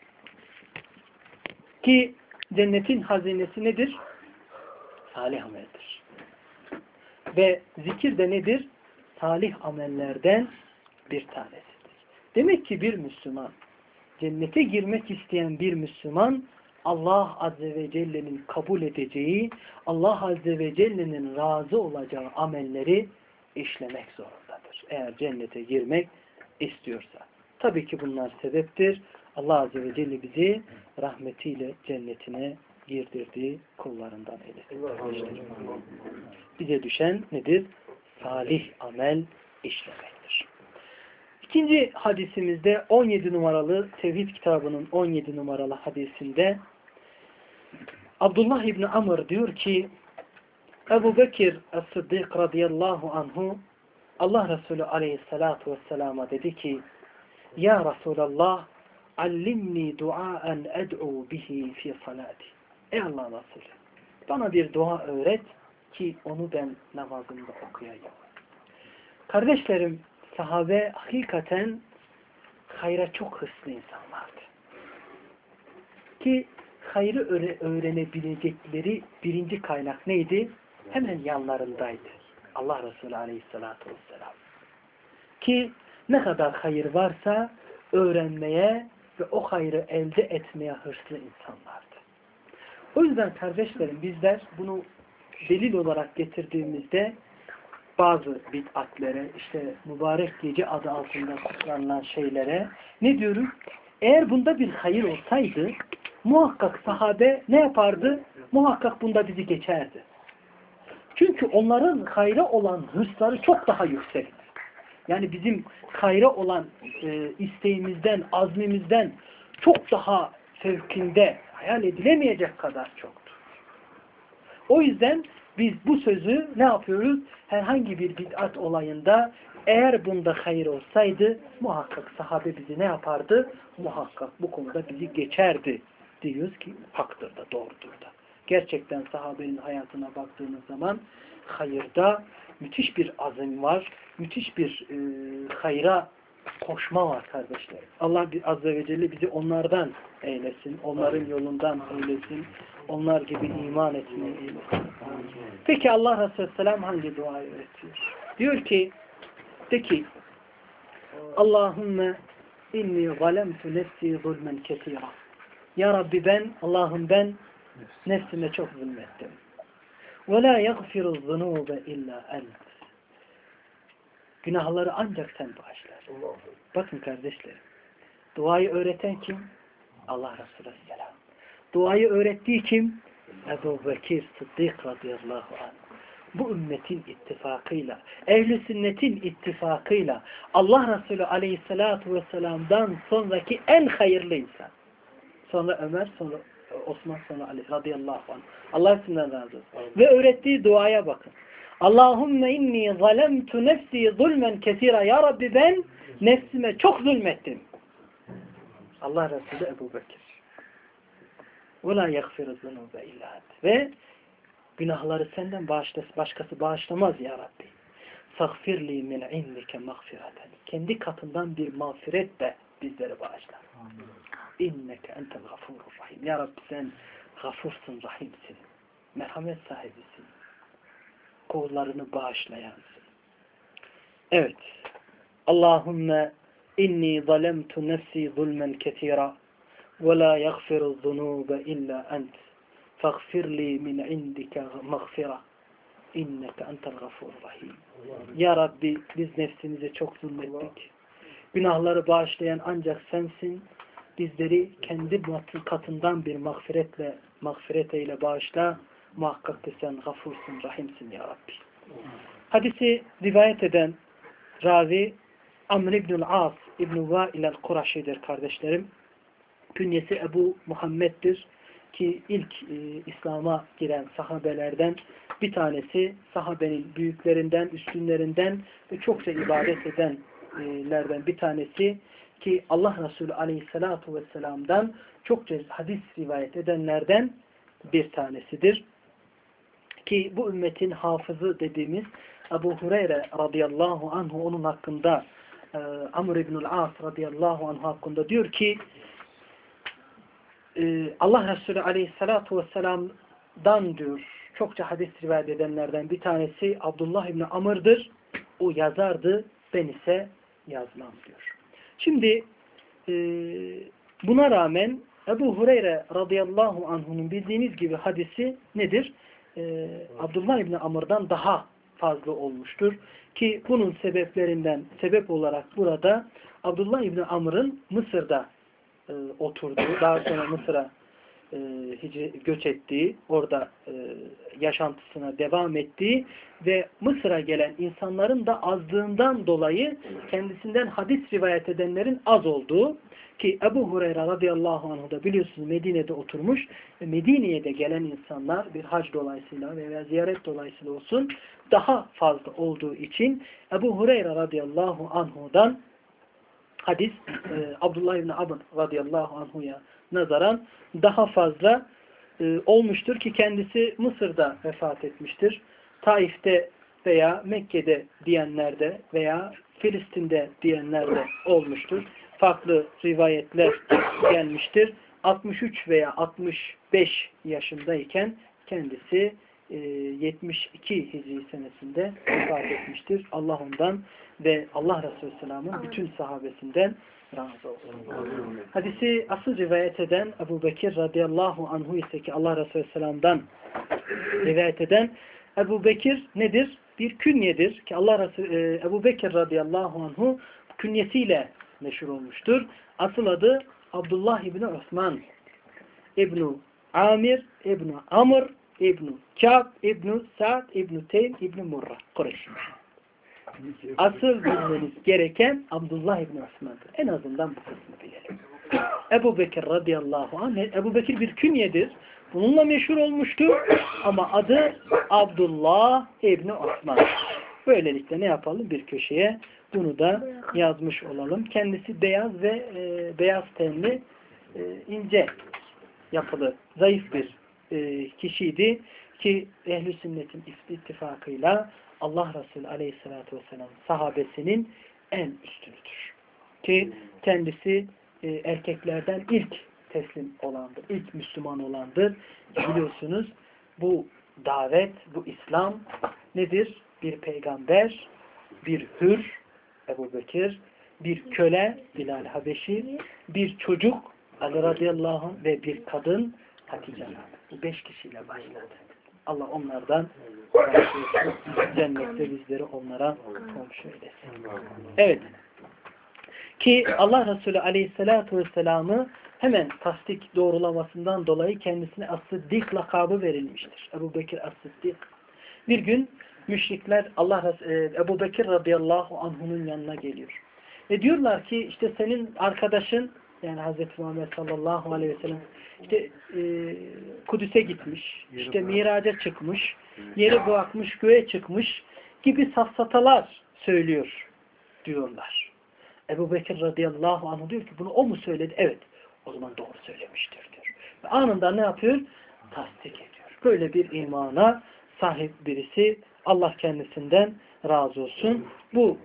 Ki cennetin hazinesi nedir? Salih ameldir. Ve zikir de nedir? Salih amellerden bir tanesidir. Demek ki bir Müslüman, cennete girmek isteyen bir Müslüman, Allah Azze ve Celle'nin kabul edeceği, Allah Azze ve Celle'nin razı olacağı amelleri işlemek zorundadır. Eğer cennete girmek istiyorsa. Tabii ki bunlar sebeptir. Allah Azze ve Celle bizi rahmetiyle cennetine girdirdiği kullarından eylesin. Bize düşen nedir? Salih amel işlemektir. İkinci hadisimizde 17 numaralı Tevhid kitabının 17 numaralı hadisinde Abdullah İbni Amr diyor ki Ebu Bekir Es-Sıddık radıyallahu anhu Allah Resulü aleyhissalatu vesselama dedi ki Ya Resulallah allimni duaen ed'u bihi fi salati. Ey Allah Resulü bana bir dua öğret ki onu ben namazımda okuyayım. Kardeşlerim, sahabe hakikaten hayra çok hırslı insanlardı. Ki hayrı öğrenebilecekleri birinci kaynak neydi? Hemen yanlarındaydı. Allah Resulü Aleyhisselatü Vesselam. Ki ne kadar hayır varsa öğrenmeye ve o hayrı elde etmeye hırslı insanlardı. O yüzden kardeşlerim bizler bunu delil olarak getirdiğimizde bazı bid'atlere, işte mübarek gece adı altında kutlanılan şeylere ne diyoruz? Eğer bunda bir hayır olsaydı muhakkak sahabe ne yapardı? Muhakkak bunda bizi geçerdi. Çünkü onların hayra olan hırsları çok daha yüksekti. Yani bizim hayra olan isteğimizden, azmimizden çok daha fevkinde hayal edilemeyecek kadar çoktur. O yüzden biz bu sözü ne yapıyoruz? Herhangi bir bid'at olayında eğer bunda hayır olsaydı muhakkak sahabe bizi ne yapardı? Muhakkak bu konuda bizi geçerdi. Diyoruz ki haktır da doğrudur da. Gerçekten sahabenin hayatına baktığınız zaman hayırda müthiş bir azim var. Müthiş bir hayra koşma var kardeşler. Allah Azze ve Celle bizi onlardan eylesin. Onların yolundan eylesin. Onlar gibi iman etmeyi eylesin. Peki Allah Resulü Selam hangi duayı öğretiyor? Diyor ki, de ki Allahümme inni zalemtu nefsi zulmen ketira. Ya Rabbi Allah'ım ben nefsime çok zulmettim. Ve la yaghfiru zunube illa ent. Günahları ancak sen bağışlar. Bakın kardeşlerim. Duayı öğreten kim? Allah Resulü Aleyhisselam. Duayı öğrettiği kim? Ebu Bekir Sıddık radıyallahu anh. Bu ümmetin ittifakıyla, ehl-i sünnetin ittifakıyla Allah Resulü Aleyhisselatü Vesselam'dan sonraki en hayırlı insan. Sonra Ömer, sonra Osman, sonra Ali radıyallahu anh. Allah isimden razı olsun. Ve öğrettiği duaya bakın. Allahümme inni zalemtu nefsi zulmen kesira. Ya Rabbi ben nefsime çok zulmettim. Allah Resulü Ebu Bekir. وَلَا يَغْفِرُ الذُّنُوبَ اِلَّا اَنْتَ. Ve günahları senden başkası bağışlamaz ya Rabbi. فَغْفِرْ لِي مِنْ عِنْدِكَ مَغْفِرَةً. Kendi katından bir mağfiret de bizleri bağışlar. İnneke entel gafurur rahim. Ya Rabbi sen gafursun, rahimsin. Merhamet sahibisin. Kullarını bağışlayansın. Evet. Allahümme inni zalemtu nefsi zulmen ketira ve la yaghfiru zunube illa ent. Faghfir li min indike mağfira. İnneke entel gafurur rahim. Ya Rabbi biz nefsimize çok zulmettik. Günahları bağışlayan ancak sensin. Bizleri kendi katından bir mağfiret eyle bağışla. Muhakkak ki sen gafursun, rahimsin ya Rabbi. Hadisi rivayet eden ravi Amr ibn-ül As İbn-i Vail el-Kuraşi'dir kardeşlerim. Künyesi Ebu Muhammed'dir ki ilk İslam'a giren sahabelerden bir tanesi, sahabenin büyüklerinden, üstünlerinden ve çokça ibadet edenlerden bir tanesi ki Allah Resulü Aleyhisselatu Vesselam'dan çokça hadis rivayet edenlerden bir tanesidir. Ki bu ümmetin hafızı dediğimiz Ebu Hureyre radıyallahu anhu onun hakkında Amr ibn-ül As radıyallahu anhu hakkında diyor ki Allah Resulü Aleyhisselatu Vesselam'dan diyor çokça hadis rivayet edenlerden bir tanesi Abdullah ibn Amr'dır. O yazardı, ben ise yazmam diyor. Şimdi buna rağmen Ebu Hureyre radıyallahu anhu'nun bildiğiniz gibi hadisi nedir? Abdullah ibn Amr'dan daha fazla olmuştur. Ki bunun sebep olarak burada Abdullah ibn Amr'ın Mısır'da oturduğu, daha sonra Mısır'a göç ettiği, orada yaşantısına devam ettiği ve Mısır'a gelen insanların da azlığından dolayı kendisinden hadis rivayet edenlerin az olduğu ki Ebu Hureyre radıyallahu anh da biliyorsunuz Medine'de oturmuş ve Medine'ye de gelen insanlar bir hac dolayısıyla veya ziyaret dolayısıyla olsun daha fazla olduğu için Ebu Hureyre radıyallahu anhu'dan hadis Abdullah ibn Amr radıyallahu anhu'ya nazaran daha fazla olmuştur ki kendisi Mısır'da vefat etmiştir. Taif'te veya Mekke'de diyenlerde veya Filistin'de diyenlerde olmuştur. Farklı rivayetler gelmiştir. 63 veya 65 yaşındayken kendisi 72 Hicri senesinde vefat etmiştir. Allah ondan ve Allah Resulü Selam'ın bütün sahabesinden razı olsun. Hadisi asıl rivayet eden Ebu Bekir radıyallahu anhu ise ki Allah Resulü Selam'dan rivayet eden Ebu Bekir nedir? Bir künyedir ki Allah Resulü Ebu Bekir radıyallahu anhu künyesiyle meşhur olmuştur. Asıl adı Abdullah İbni Osman İbni Amir İbni Amr İbni Kâb İbni Sa'd İbni Teym İbni Murra Kureyş. Asıl bilmeniz gereken Abdullah İbni Osman'dır. En azından bu kısmı bilelim. Ebu Bekir radıyallahu anh. Ebu Bekir bir künyedir. Bununla meşhur olmuştur. Ama adı Abdullah İbni Osman. Böylelikle ne yapalım? Bir köşeye bunu da yazmış olalım. Kendisi beyaz ve beyaz tenli, ince yapılı, zayıf bir kişiydi ki ehl-i sünnetin ittifakıyla Allah Resulü aleyhissalatü vesselam sahabesinin en üstünüdür. Ki kendisi erkeklerden ilk teslim olandır, ilk Müslüman olandır. Biliyorsunuz bu davet, bu İslam nedir? Bir peygamber, bir hür, Ebu Bekir, bir köle, Bilal Habeşi, bir çocuk, Ali radıyallahu anh ve bir kadın, Hatice. Bu 5 kişiyle başladı. Allah onlardan razı olsun. Cennette bizleri onlara komşu eylesin. Evet. Ki Allah Resulü aleyhissalatu vesselam'ı hemen tasdik doğrulamasından dolayı kendisine As-Sıddik lakabı verilmiştir. Ebu Bekir As-Sıddik. Bir gün müşrikler Ebu Bekir radıyallahu anh'unun yanına geliyor. Ve diyorlar ki işte senin arkadaşın, yani Hz. Muhammed sallallahu aleyhi ve sellem işte Kudüs'e gitmiş, işte Miraç'a çıkmış, yeri bırakmış, göğe çıkmış gibi safsatalar söylüyor diyorlar. Ebu Bekir radıyallahu anh diyor ki bunu o mu söyledi? Evet. O zaman doğru söylemiştir diyor. Ve anında ne yapıyor? Tasdik ediyor. Böyle bir imana sahip birisi, Allah kendisinden razı olsun. Bu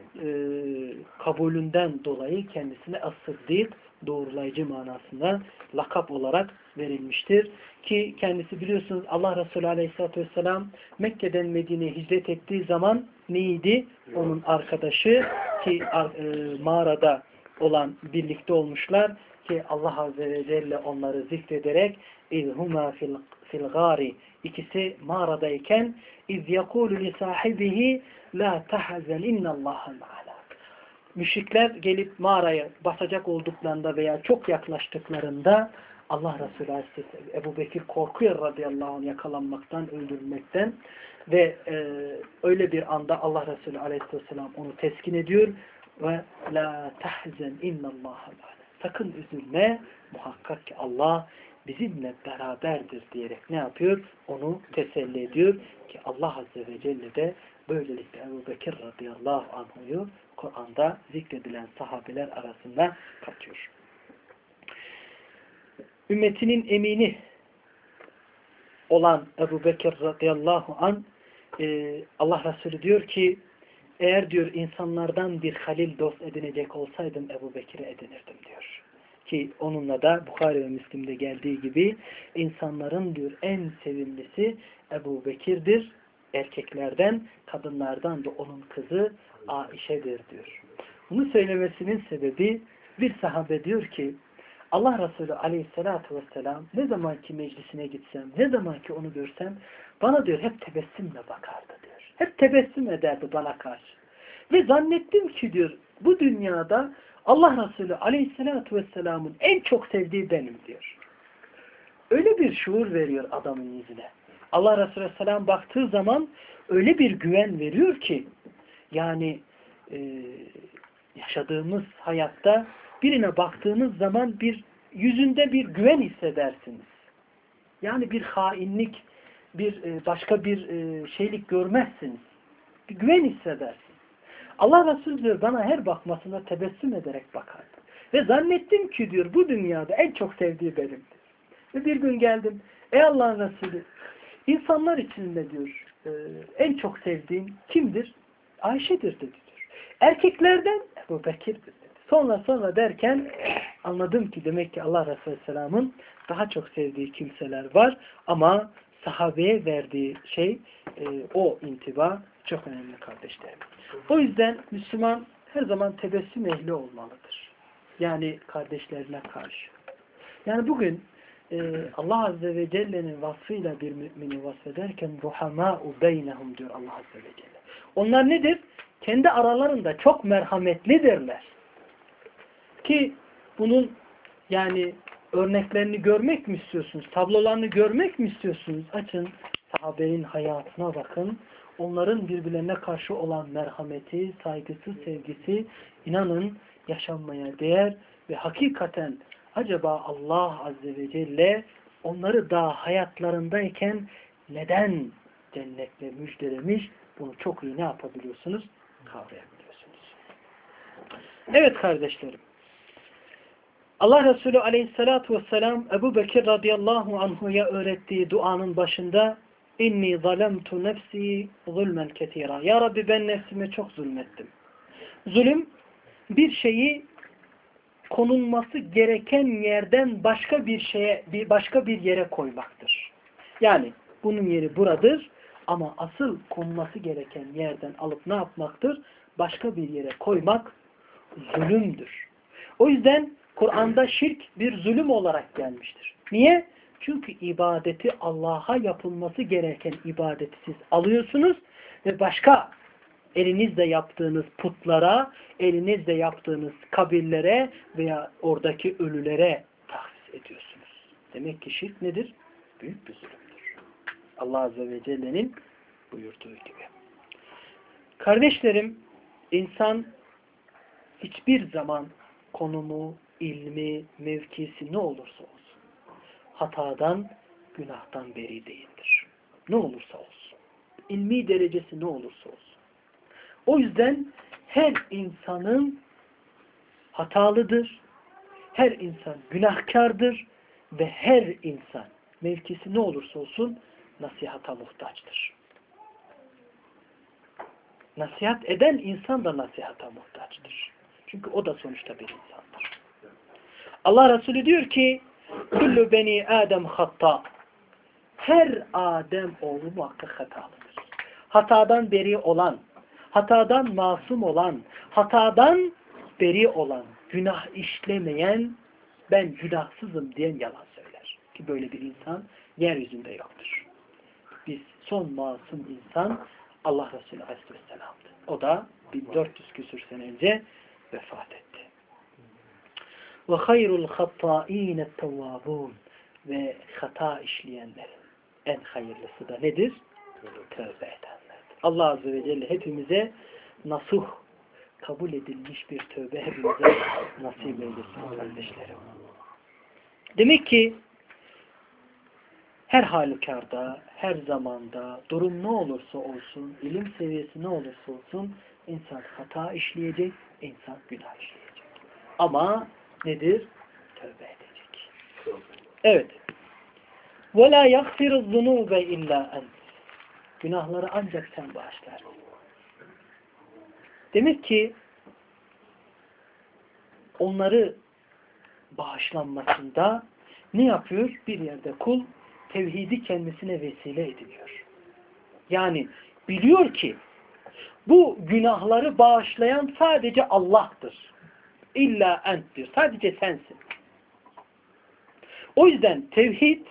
kabulünden dolayı kendisine As-Sıddik, doğrulayıcı manasında lakap olarak verilmiştir. Ki kendisi biliyorsunuz Allah Resulü aleyhissalatü vesselam Mekke'den Medine'ye hicret ettiği zaman neydi? Onun arkadaşı ki mağarada olan birlikte olmuşlar ki Allah Azze ve Celle onları zikrederek İzhuma fil gari, ikisi mağaradayken iz yekulu li sahibihi la tahzen innallaha ma'ana. Müşrikler gelip mağaraya basacak olduklarında veya çok yaklaştıklarında Allah Resulü Aleyhisselam Ebu Bekir korkuyor radıyallahu anh yakalanmaktan, öldürülmekten ve öyle bir anda Allah Resulü Aleyhisselam onu teskin ediyor ve la tahzen innallaha ma'ana. Sakın üzülme, muhakkak ki Allah bizimle beraberdir diyerek ne yapıyor? Onu teselli ediyor ki Allah Azze ve Celle de böylelikle Ebu Bekir radıyallahu anh'u Kur'an'da zikredilen sahabeler arasında katıyor. Ümmetinin emini olan Ebu Bekir radıyallahu anh Allah Resulü diyor ki eğer diyor insanlardan bir halil dost edinecek olsaydım Ebu Bekir'i edinirdim diyor. Ki onunla da Bukhari ve Müslim'de geldiği gibi insanların diyor en sevimlisi Ebu Bekir'dir. Erkeklerden, kadınlardan da onun kızı Aişe'dir diyor. Bunu söylemesinin sebebi bir sahabe diyor ki Allah Resulü aleyhissalatu vesselam ne zamanki meclisine gitsem, ne zamanki onu görsem bana diyor hep tebessümle bakardı diyor. Hep tebessüm ederdi bana karşı. Ve zannettim ki diyor bu dünyada Allah Resulü aleyhissalatu vesselamın en çok sevdiği benim diyor. Öyle bir şuur veriyor adamın yüzüne. Allah Resulü aleyhisselam baktığı zaman öyle bir güven veriyor ki yani yaşadığımız hayatta birine baktığınız zaman bir yüzünde bir güven hissedersiniz. Yani bir hainlik, bir başka bir şeylik görmezsiniz. Bir güven hissedersiniz. Allah Resulü diyor bana her bakmasına tebessüm ederek bakardı. Ve zannettim ki diyor bu dünyada en çok sevdiği benimdir. Ve bir gün geldim. Ey Allah'ın Resulü insanlar içinde diyor en çok sevdiğim kimdir? Ayşe'dir dedi diyor. Erkeklerden Ebu Bekir'dir dedi. Sonra derken anladım ki demek ki Allah Resulü Aleyhisselam'ın daha çok sevdiği kimseler var ama sahabeye verdiği şey o intiba çok önemli kardeşlerim. O yüzden Müslüman her zaman tebessüm ehli olmalıdır. Yani kardeşlerine karşı. Yani bugün Allah Azze ve Celle'nin vasfıyla bir mümini vasfederken ruhamâ'u beynehum diyor Allah Azze ve Celle. Onlar nedir? Kendi aralarında çok merhametlidirler. Ki bunun yani örneklerini görmek mi istiyorsunuz? Tablolarını görmek mi istiyorsunuz? Açın sahabenin hayatına bakın. Onların birbirlerine karşı olan merhameti, saygısı, sevgisi inanın yaşanmaya değer ve hakikaten acaba Allah Azze ve Celle onları daha hayatlarındayken neden cennetle müjdelemiş? Bunu çok iyi ne yapabiliyorsunuz? Kavrayabiliyorsunuz. Evet kardeşlerim. Allah Resulü Aleyhisselatü Vesselam Ebu Bekir radıyallahu anhu'ya öğrettiği duanın başında İnni zalemtu nefsi zulmen ketira. Ya Rabbi ben nefsime çok zulmettim. Zulüm bir şeyi konulması gereken yerden başka bir yere koymaktır. Yani bunun yeri buradır ama asıl konulması gereken yerden alıp ne yapmaktır? Başka bir yere koymak zulümdür. O yüzden Kur'an'da şirk bir zulüm olarak gelmiştir. Niye? Çünkü ibadeti Allah'a yapılması gereken ibadeti siz alıyorsunuz ve başka elinizle yaptığınız putlara, elinizle yaptığınız kabirlere veya oradaki ölülere tahsis ediyorsunuz. Demek ki şirk nedir? Büyük bir zulümdür. Allah Azze ve Celle'nin buyurduğu gibi. Kardeşlerim, insan hiçbir zaman konumu, ilmi, mevkisi ne olursa olsun hatadan, günahtan beri değildir. Ne olursa olsun. İlmi derecesi ne olursa olsun. O yüzden her insanın hatalıdır, her insan günahkardır ve her insan mevkisi ne olursa olsun nasihata muhtaçtır. Nasihat eden insan da nasihata muhtaçtır. Çünkü o da sonuçta bir insandır. Allah Resulü diyor ki Kullu beni Adem hatta. Her Adem oğlu muhakkak hatalıdır. Hatadan beri olan, hatadan masum olan, hatadan beri olan, günah işlemeyen, ben günahsızım diyen yalan söyler. Ki böyle bir insan yeryüzünde yoktur. Biz son masum insan Allah Resulü Aleyhisselam'dı. O da 1400 küsur sene önce vefat etti. Ve hayrul hattâîne tevvâbûn. Ve hata işleyenlerin en hayırlısı da nedir? Tövbe edenlerdir. Allah Azze ve Celle hepimize nasuh, kabul edilmiş bir tövbe hepimize nasip eylesin kardeşlerim. Demek ki her halükarda, her zamanda, durum ne olursa olsun, ilim seviyesi ne olursa olsun, insan hata işleyecek, insan günah işleyecek. Ama nedir? Tövbe edecek. Evet. وَلَا يَغْفِرُ الذُّنُوبَ اِلَّا اَنْتِ. Günahları ancak sen bağışlarsın. Demek ki onları bağışlanmasında ne yapıyor? Bir yerde kul tevhidi kendisine vesile ediliyor. Yani biliyor ki bu günahları bağışlayan sadece Allah'tır. İlla enttir. Sadece sensin. O yüzden tevhid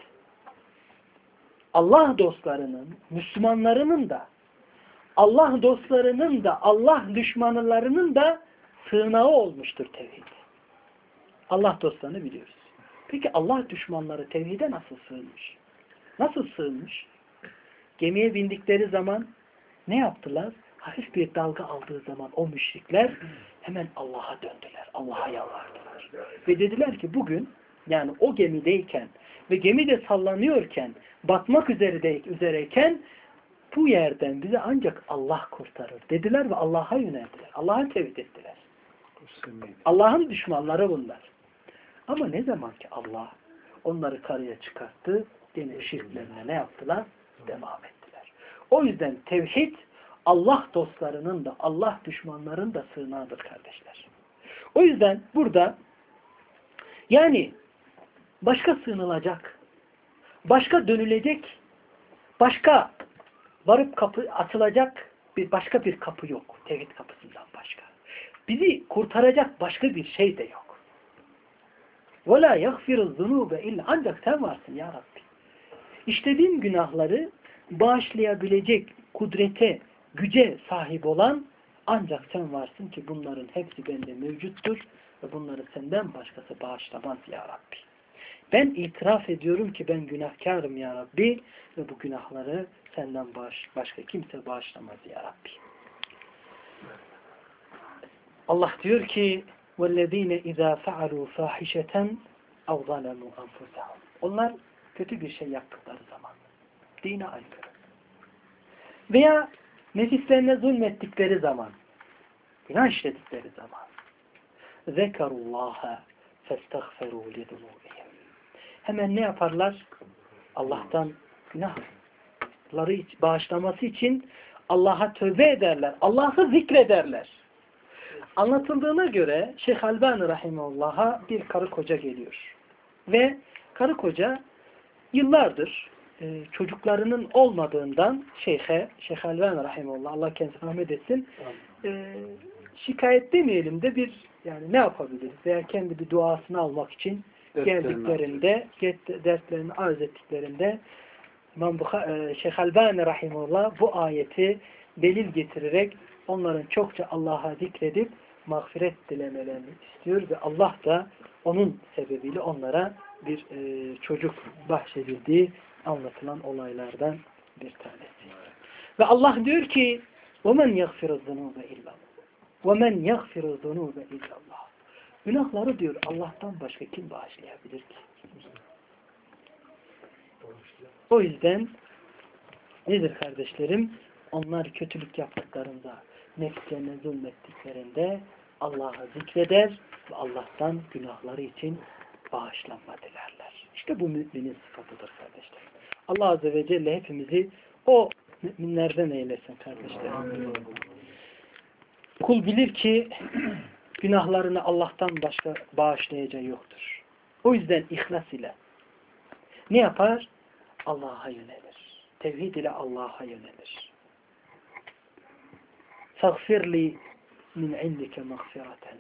Allah dostlarının, Müslümanlarının da, Allah dostlarının da, Allah düşmanlarının da sığınağı olmuştur tevhid. Allah dostlarını biliyoruz. Peki Allah düşmanları tevhide nasıl sığınmış? Nasıl sığınmış? Gemiye bindikleri zaman ne yaptılar? Hafif bir dalga aldığı zaman o müşrikler hemen Allah'a döndüler. Allah'a yalvardılar. Ve dediler ki bugün yani o gemideyken ve gemi de sallanıyorken batmak üzereyken bu yerden bize ancak Allah kurtarır dediler ve Allah'a yöneldiler. Allah'a tevhid ettiler. Allah'ın düşmanları bunlar. Ama ne zaman ki Allah onları karaya çıkarttı, yine şirklerine ne yaptılar? Devam ettiler. O yüzden tevhid Allah dostlarının da Allah düşmanlarının da sığınağıdır kardeşler. O yüzden burada yani başka sığınılacak, başka dönülecek, başka varıp kapı açılacak başka bir kapı yok. Tevhid kapısından başka. Bizi kurtaracak başka bir şey de yok. وَلَا يَغْفِرُ الذُّنُوبَ illa ancak sen varsın ya Rabbi. İşlediğim günahları bağışlayabilecek kudrete, güce sahip olan ancak sen varsın ki bunların hepsi bende mevcuttur ve bunları senden başkası bağışlamaz ya Rabbi. Ben itiraf ediyorum ki ben günahkarım ya Rabbi ve bu günahları senden başka kimse bağışlamaz ya Rabbi. Allah diyor ki وَالَّذ۪ينَ اِذَا فَعَلُوا فَاحِشَةً اَوْ ظَلَمُوا أَنْفُسَهُمْ. Onlar kötü bir şey yaptıkları zaman, dine aykırı veya nefislerine zulmettikleri zaman, günah işledikleri zaman, ذَكَرُوا اللّٰهَ فَاسْتَغْفَرُوا لِذُنُوبِهِمْ. Hemen ne yaparlar? Allah'tan günahları bağışlaması için Allah'a tövbe ederler. Allah'ı zikrederler. Anlatıldığına göre Şeyh Albani Rahimullah'a bir karı koca geliyor. Ve karı koca yıllardır çocuklarının olmadığından Şeyh Albani Rahimullah, Allah kendisine rahmet etsin, şikayet demeyelim de bir, yani ne yapabiliriz? Veya kendi bir duasını almak için geldiklerinde, dertlerini arz ettiklerinde Şeyh Albani Rahimullah bu ayeti delil getirerek onların çokça Allah'a zikredip mağfiret dilemelerini istiyor ve Allah da onun sebebiyle onlara bir çocuk bahşedildiği anlatılan olaylardan bir tanesi. Ve Allah diyor ki وَمَنْ يَغْفِرُ الذُّنُوبَ اِلَّا وَمَنْ يَغْفِرُ الذُّنُوبَ اِلَّا اللّٰهِ. Günahları diyor Allah'tan başka kim bağışlayabilir ki? O yüzden nedir kardeşlerim? Onlar kötülük yaptıklarında, nefslerine zulmettiklerinde Allah'ı zikreder ve Allah'tan günahları için bağışlanma dilerler. İşte bu müminin sıfatıdır kardeşler. Allah Azze ve Celle hepimizi o müminlerden eylesin kardeşlerim. Kul bilir ki günahlarını Allah'tan başka bağışlayacağı yoktur. O yüzden ihlas ile ne yapar? Allah'a yönelir. Tevhid ile Allah'a yönelir. Fagfirli min indike mağfireten.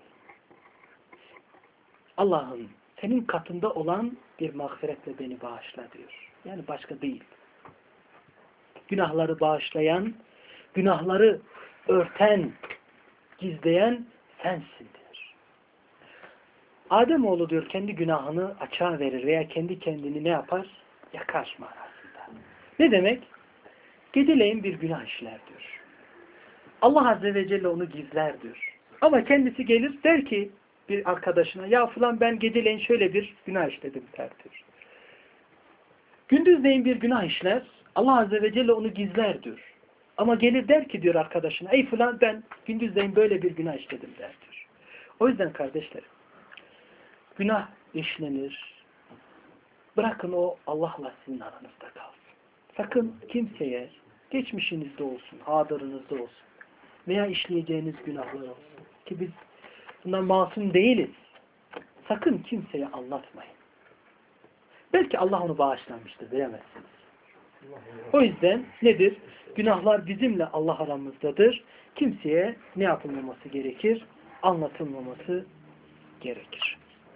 Allah'ım senin katında olan bir mağfiretle beni bağışla diyor. Yani başka değil. Günahları bağışlayan, günahları örten, gizleyen sensin diyor. Ademoğlu diyor kendi günahını açığa verir veya kendi kendini ne yapar? Yakar manasında. Ne demek? Geceleyin bir günah işler diyor. Allah Azze ve Celle onu gizler diyor. Ama kendisi gelir der ki bir arkadaşına ya falan ben geceleyin şöyle bir günah işledim der diyor. Gündüzleyin bir günah işler. Allah Azze ve Celle onu gizler diyor. Ama gelir der ki diyor arkadaşına ey falan ben gündüzleyin böyle bir günah işledim der diyor. O yüzden kardeşlerim günah işlenir. Bırakın o Allah'la sizin aranızda kalsın. Sakın kimseye geçmişinizde olsun, hadırınızda olsun veya işleyeceğiniz günahlar olsun ki biz bundan masum değiliz. Sakın kimseye anlatmayın. Belki Allah onu bağışlamıştır, bilemezsiniz. O yüzden nedir? Günahlar bizimle Allah aramızdadır. Kimseye ne yapılmaması gerekir? Anlatılmaması gerekir.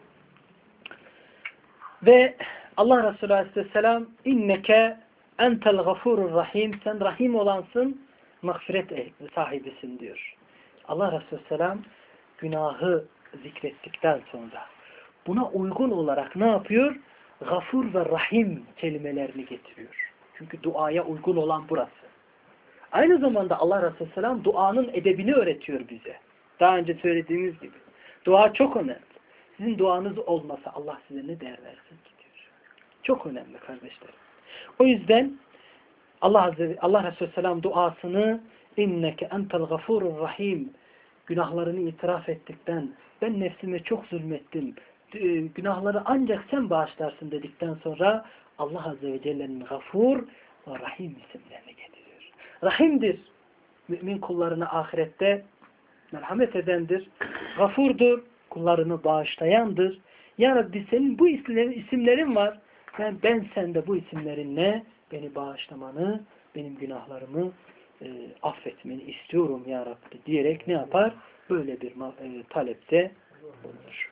Ve Allah Resulü Aleyhisselam inneke entel gafurur rahim, sen rahim olansın, mağfiret sahibisin diyor. Allah Resulü Aleyhisselam günahı zikrettikten sonra buna uygun olarak ne yapıyor? Gafur ve rahim kelimelerini getiriyor. Çünkü duaya uygun olan burası. Aynı zamanda Allah Resulü Aleyhisselam duanın edebini öğretiyor bize. Daha önce söylediğimiz gibi. Dua çok önemli. Sizin duanız olmasa Allah size ne değer versin ki diyor. Çok önemli kardeşlerim. O yüzden Allah Resulü Aleyhisselam duasını inneke entel gafurur rahim, günahlarını itiraf ettikten, ben nefsime çok zulmettim, günahları ancak sen bağışlarsın dedikten sonra Allah Azze ve Celle'nin gafur ve rahim isimlerini getiriyor. Rahimdir. Mümin kullarına ahirette merhamet edendir. Gafurdur. Kullarını bağışlayandır. Ya Rabbi senin bu isimlerin var. Ben sende bu isimlerinle beni bağışlamanı, benim günahlarımı affetmeni istiyorum ya Rabbi diyerek ne yapar? Böyle bir talepte bulunur.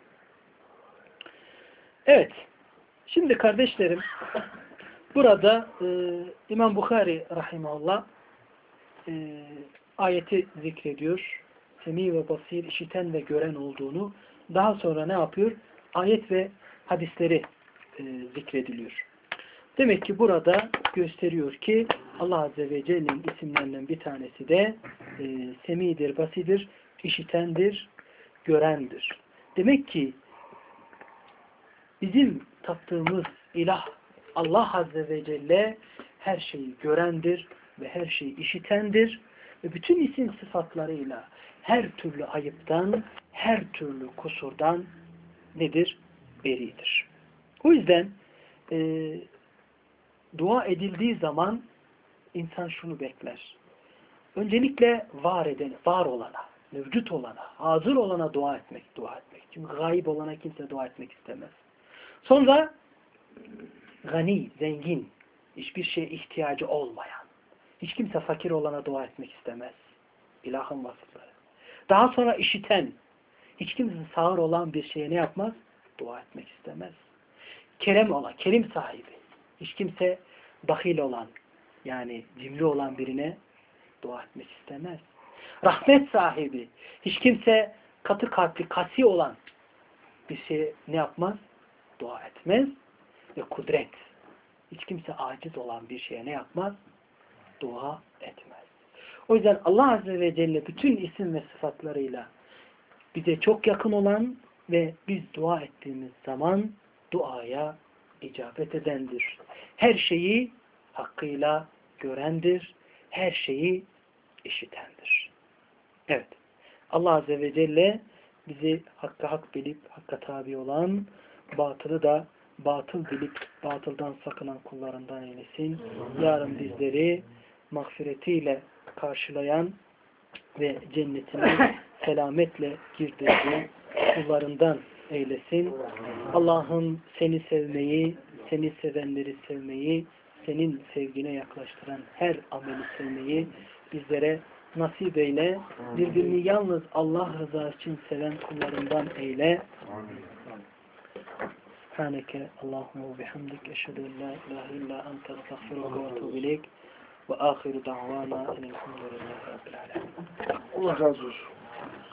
Evet. Şimdi kardeşlerim burada İmam Bukhari rahimahullah ayeti zikrediyor. Semi ve basir, işiten ve gören olduğunu. Daha sonra ne yapıyor? Ayet ve hadisleri zikrediliyor. Demek ki burada gösteriyor ki Allah Azze ve Celle'nin isimlerinden bir tanesi de semidir, basidir, işitendir, görendir. Demek ki bizim taptığımız ilah Allah Azze ve Celle her şeyi görendir ve her şeyi işitendir ve bütün isim sıfatlarıyla her türlü ayıptan, her türlü kusurdan nedir? Beridir. O yüzden dua edildiği zaman insan şunu bekler. Öncelikle var edene, var olana, mevcut olana, hazır olana dua etmek. Çünkü gayip olana kimse dua etmek istemez. Sonra gani, zengin, hiçbir şeye ihtiyacı olmayan, hiç kimse fakir olana dua etmek istemez. İlahın vasıfları. Daha sonra işiten, hiç kimse sağır olan bir şeye ne yapmaz? Dua etmek istemez. Kerem olan, kerim sahibi, hiç kimse bahil olan, yani cimri olan birine dua etmek istemez. Rahmet sahibi, hiç kimse katı kalpli, kasi olan bir şeye ne yapmaz? Dua etmez. Ve kudret, hiç kimse aciz olan bir şeye ne yapmaz? Dua etmez. O yüzden Allah Azze ve Celle bütün isim ve sıfatlarıyla bize çok yakın olan ve biz dua ettiğimiz zaman duaya icabet edendir. Her şeyi hakkıyla görendir. Her şeyi işitendir. Evet. Allah Azze ve Celle bizi hakka hak bilip hakka tabi olan, batılı da batıl bilip batıldan sakınan kullarından eylesin. Yarın bizleri mağfiretiyle karşılayan ve cennetine selametle girdirdiği kullarından eylesin. Allah'ım seni sevmeyi, seni sevenleri sevmeyi, senin sevgine yaklaştıran her ameli sevmeyi bizlere nasip eyle. Birbirini yalnız Allah rızası için seven kullarından eyle. Subhaneke Allahümme ve bihamdik eşhedü en la ilahe illa ente estağfiruke ve etûbü ileyk ve âhiru da'vana enelhamdülillahi rabbil âlemin. Allah razı olsun.